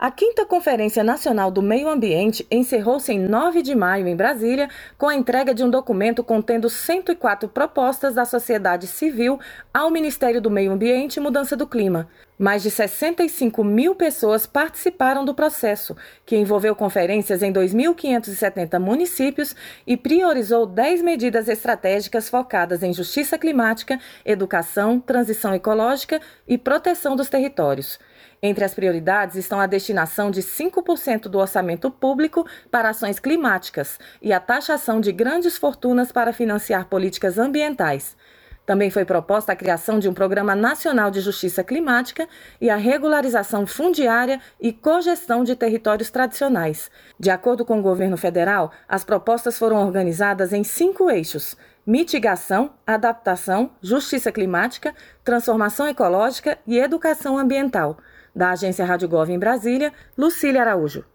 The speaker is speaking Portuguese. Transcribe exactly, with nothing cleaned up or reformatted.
A quinta Conferência Nacional do Meio Ambiente encerrou-se em nove de maio em Brasília, com a entrega de um documento contendo cento e quatro propostas da sociedade civil ao Ministério do Meio Ambiente e Mudança do Clima. Mais de sessenta e cinco mil pessoas participaram do processo, que envolveu conferências em dois mil quinhentos e setenta municípios e priorizou dez medidas estratégicas focadas em justiça climática, educação, transição ecológica e proteção dos territórios. Entre as prioridades estão a destinação de cinco por cento do orçamento público para ações climáticas e a taxação de grandes fortunas para financiar políticas ambientais. Também foi proposta a criação de um Programa Nacional de Justiça Climática e a regularização fundiária e cogestão de territórios tradicionais. De acordo com o governo federal, as propostas foram organizadas em cinco eixos: mitigação, adaptação, justiça climática, transformação ecológica e educação ambiental. Da Agência Rádio Gov em Brasília, Lucília Araújo.